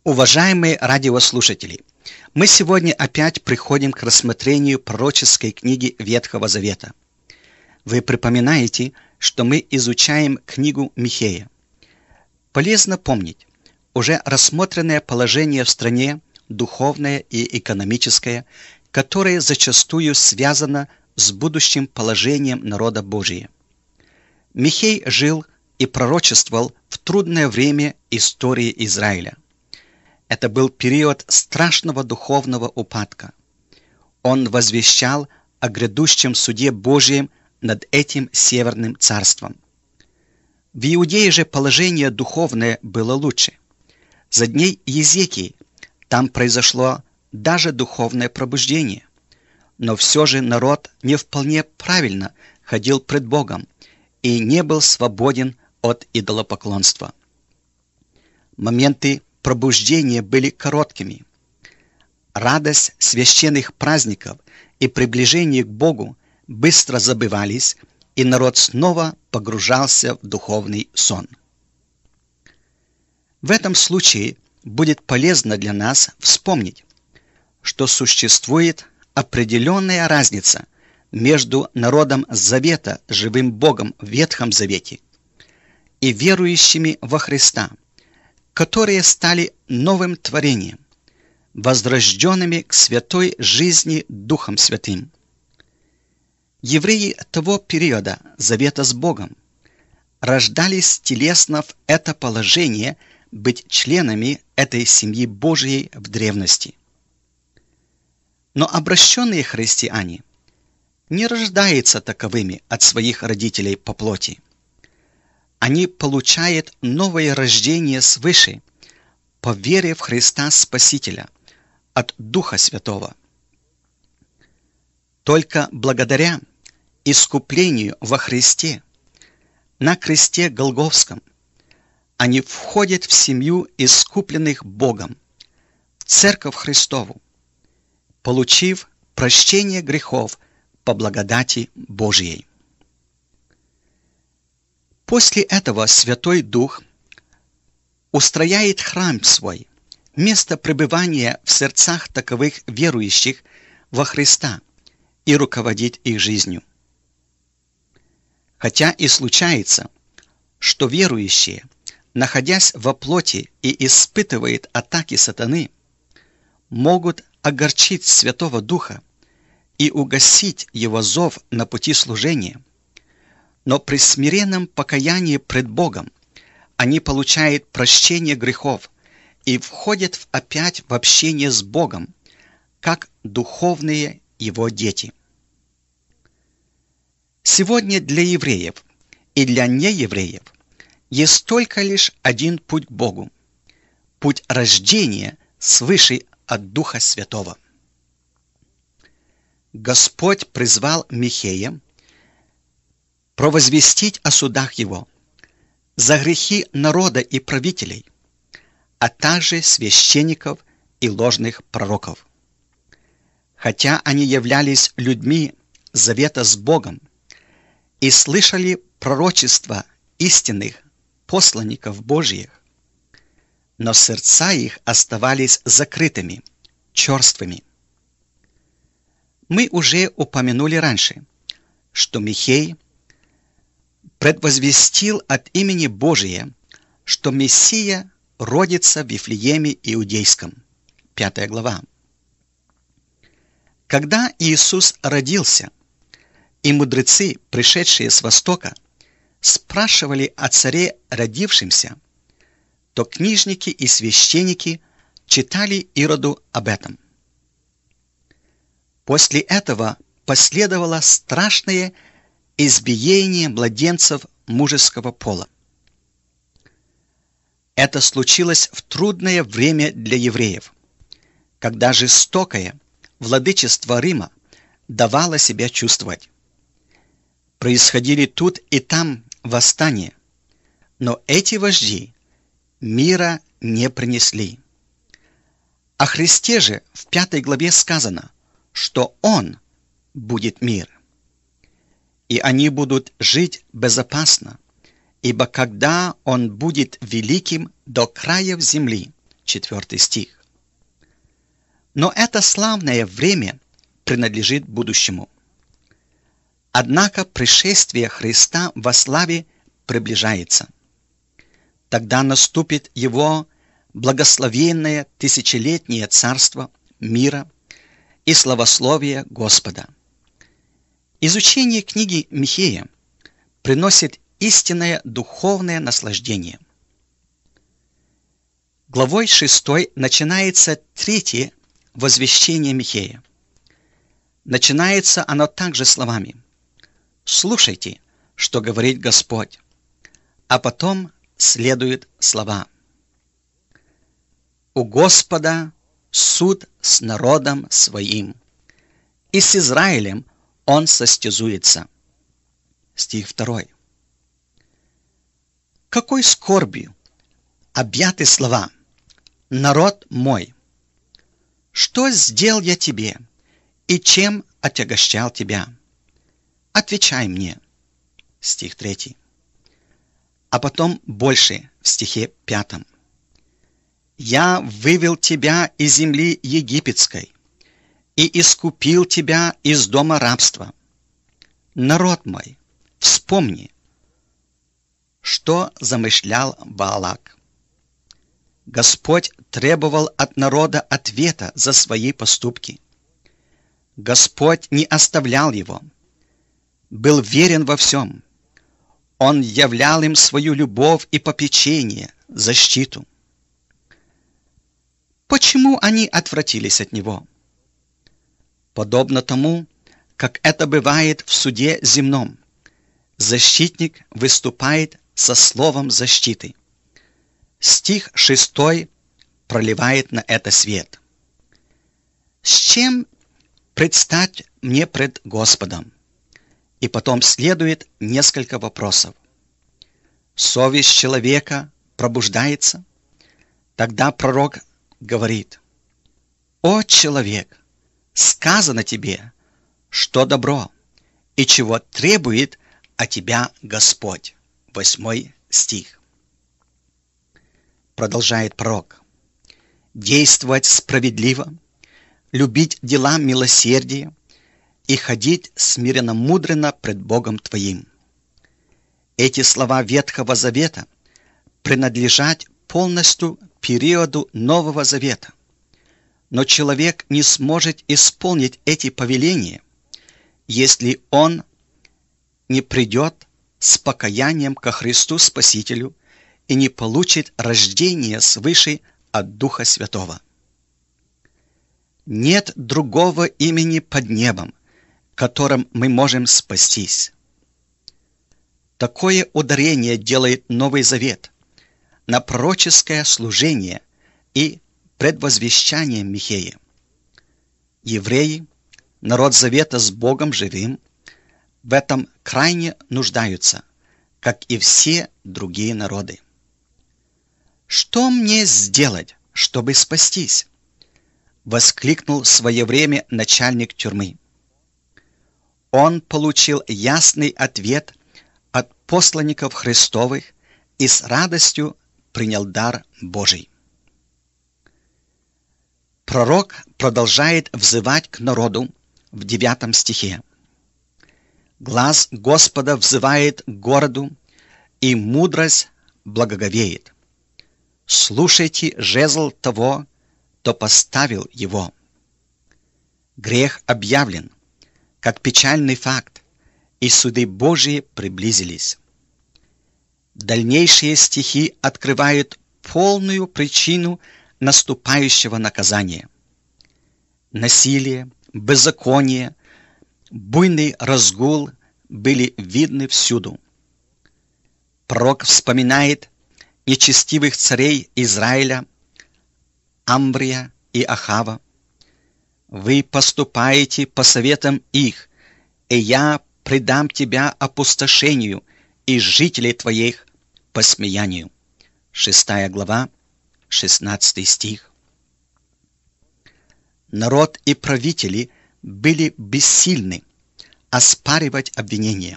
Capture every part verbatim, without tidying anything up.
Уважаемые радиослушатели, мы сегодня опять приходим к рассмотрению пророческой книги Ветхого Завета. Вы припоминаете, что мы изучаем книгу Михея. Полезно помнить, уже рассмотренное положение в стране, духовное и экономическое, которое зачастую связано с будущим положением народа Божия. Михей жил и пророчествовал в трудное время истории Израиля. Это был период страшного духовного упадка. Он возвещал о грядущем суде Божьем над этим северным царством. В Иудее же положение духовное было лучше. За дней Иезекии там произошло даже духовное пробуждение. Но все же народ не вполне правильно ходил пред Богом и не был свободен от идолопоклонства. Моменты пробуждения были короткими. Радость священных праздников и приближение к Богу быстро забывались, и народ снова погружался в духовный сон. В этом случае будет полезно для нас вспомнить, что существует определенная разница между народом Завета, живым Богом в Ветхом Завете, и верующими во Христа, которые стали новым творением, возрожденными к святой жизни Духом Святым. Евреи того периода Завета с Богом рождались телесно в это положение быть членами этой семьи Божьей в древности. Но обращенные христиане не рождаются таковыми от своих родителей по плоти. Они получают новое рождение свыше по вере в Христа Спасителя от Духа Святого. Только благодаря искуплению во Христе на кресте Голгофском они входят в семью искупленных Богом, в Церковь Христову, получив прощение грехов по благодати Божьей. После этого Святой Дух устрояет храм свой, место пребывания в сердцах таковых верующих во Христа, и руководит их жизнью. Хотя и случается, что верующие, находясь во плоти и испытывают атаки сатаны, могут огорчить Святого Духа и угасить его зов на пути служения, но при смиренном покаянии пред Богом они получают прощение грехов и входят опять в общение с Богом, как духовные Его дети. Сегодня для евреев и для неевреев есть только лишь один путь к Богу – путь рождения свыше от Духа Святого. Господь призвал Михея провозвестить о судах его за грехи народа и правителей, а также священников и ложных пророков. Хотя они являлись людьми завета с Богом и слышали пророчества истинных посланников Божьих, но сердца их оставались закрытыми, черствыми. Мы уже упомянули раньше, что Михей предвозвестил от имени Божия, что Мессия родится в Вифлееме Иудейском. Пятая глава. Когда Иисус родился, и мудрецы, пришедшие с Востока, спрашивали о царе родившемся, то книжники и священники читали Ироду об этом. После этого последовало страшное избиение младенцев мужеского пола. Это случилось в трудное время для евреев, когда жестокое владычество Рима давало себя чувствовать. Происходили тут и там восстания, но эти вожди мира не принесли. О Христе же в пятой главе сказано, что Он будет мир. И они будут жить безопасно, ибо когда Он будет великим до краев земли, четвёртый стих. Но это славное время принадлежит будущему. Однако пришествие Христа во славе приближается. Тогда наступит Его благословенное тысячелетнее царство мира и славословие Господа. Изучение книги Михея приносит истинное духовное наслаждение. Главой шестой начинается третье возвещение Михея. Начинается оно также словами: «Слушайте, что говорит Господь», а потом следуют слова: «У Господа суд с народом своим, и с Израилем он состязуется». Стих второй. Какой скорбью объяты слова «народ мой». Что сделал я тебе, и чем отягощал тебя? Отвечай мне. Стих третий. А потом больше в стихе пятом. Я вывел тебя из земли египетской и искупил тебя из дома рабства. Народ мой, вспомни, что замышлял Ваалак. Господь требовал от народа ответа за свои поступки. Господь не оставлял его, был верен во всем. Он являл им свою любовь и попечение, защиту. Почему они отвратились от него? Подобно тому, как это бывает в суде земном, защитник выступает со словом защиты. Стих шестой проливает на это свет. С чем предстать мне пред Господом? И потом следует несколько вопросов. Совесть человека пробуждается. Тогда пророк говорит: «О человек, сказано тебе, что добро, и чего требует от тебя Господь». Восьмой стих. Продолжает пророк: «Действовать справедливо, любить дела милосердия и ходить смиренно-мудренно пред Богом твоим». Эти слова Ветхого Завета принадлежат полностью периоду Нового Завета. Но человек не сможет исполнить эти повеления, если он не придет с покаянием ко Христу Спасителю и не получит рождение свыше от Духа Святого. Нет другого имени под небом, которым мы можем спастись. Такое ударение делает Новый Завет на пророческое служение и предвозвещание Михея. Евреи, народ Завета с Богом живым, в этом крайне нуждаются, как и все другие народы. «Что мне сделать, чтобы спастись?» — воскликнул в свое время начальник тюрьмы. Он получил ясный ответ от посланников Христовых и с радостью принял дар Божий. Пророк продолжает взывать к народу в девятом стихе. «Глаз Господа взывает к городу, и мудрость благоговеет. Слушайте жезл того, кто поставил его». Грех объявлен, как печальный факт, и суды Божьи приблизились. Дальнейшие стихи открывают полную причину наступающего наказания. Насилие, беззаконие, буйный разгул были видны всюду. Пророк вспоминает нечестивых царей Израиля, Амврия и Ахава. «Вы поступаете по советам их, и я предам тебя опустошению и жителей твоих посмеянию». Шестая глава, шестнадцатый стих. Народ и правители были бессильны оспаривать обвинения.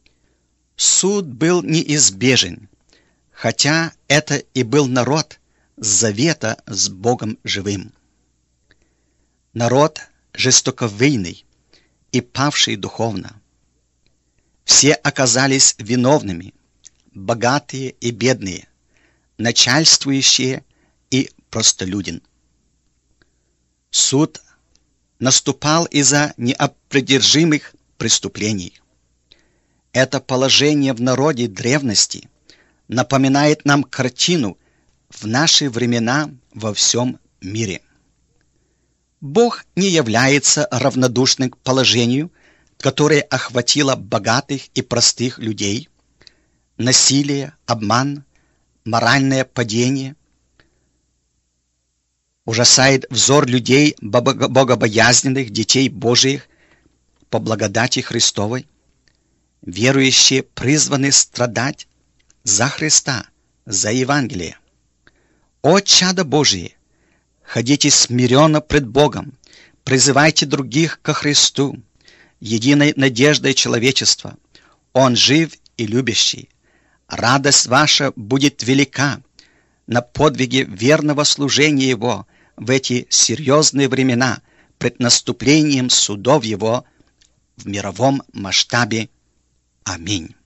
Суд был неизбежен, хотя это и был народ, завета с Богом живым. Народ жестоковыйный и павший духовно. Все оказались виновными, богатые и бедные, начальствующие и простолюдин. Суд наступал из-за неопровержимых преступлений. Это положение в народе древности напоминает нам картину в наши времена во всем мире. Бог не является равнодушным к положению, которое охватило богатых и простых людей. Насилие, обман, моральное падение ужасает взор людей, богобоязненных детей Божиих по благодати Христовой. Верующие призваны страдать за Христа, за Евангелие. О, чадо Божие! Ходите смиренно пред Богом, призывайте других ко Христу, единой надеждой человечества. Он жив и любящий. Радость ваша будет велика на подвиге верного служения Его в эти серьезные времена пред наступлением судов Его в мировом масштабе. Аминь.